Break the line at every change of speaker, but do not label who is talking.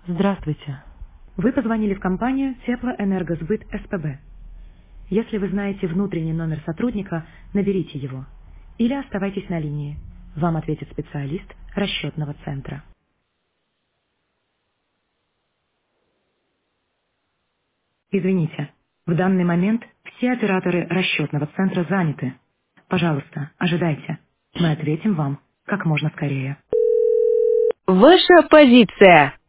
Здравствуйте. Вы позвонили в компанию Теплоэнергосбыт СПБ. Если вы знаете внутренний номер сотрудника, наберите его. Или оставайтесь на линии. Вам ответит специалист расчетного центра. Извините, в данный момент все операторы расчетного центра заняты. Пожалуйста, ожидайте. Мы ответим вам как можно скорее.
Ваша позиция.